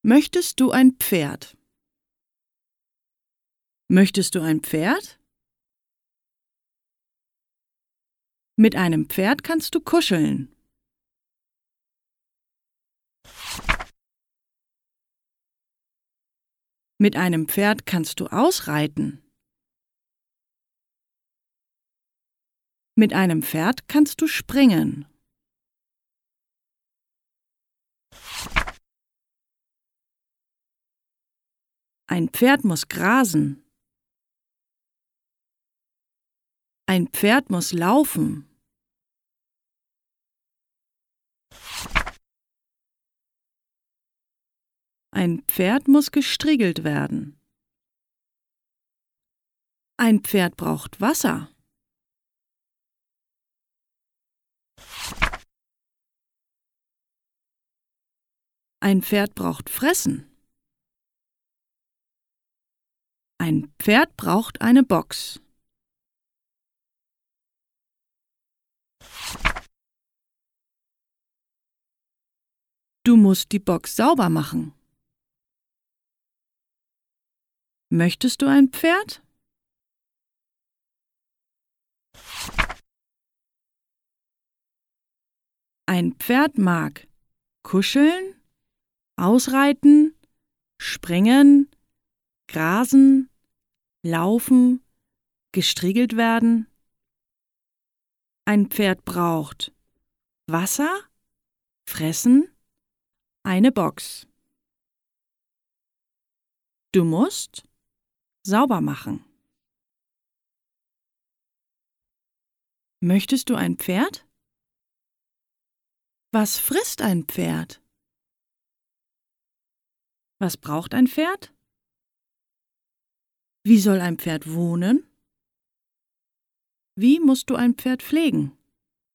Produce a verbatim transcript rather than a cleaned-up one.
Möchtest du ein Pferd? Möchtest du ein Pferd? Mit einem Pferd kannst du kuscheln. Mit einem Pferd kannst du ausreiten. Mit einem Pferd kannst du springen. Ein Pferd muss grasen. Ein Pferd muss laufen. Ein Pferd muss gestriegelt werden. Ein Pferd braucht Wasser. Ein Pferd braucht Fressen. Ein Pferd braucht eine Box. Du musst die Box sauber machen. Möchtest du ein Pferd? Ein Pferd mag kuscheln, ausreiten, springen, grasen, laufen, gestriegelt werden. Ein Pferd braucht Wasser, Fressen, eine Box. Du musst sauber machen. Möchtest du ein Pferd? Was frisst ein Pferd? Was braucht ein Pferd? Wie soll ein Pferd wohnen? Wie musst du ein Pferd pflegen?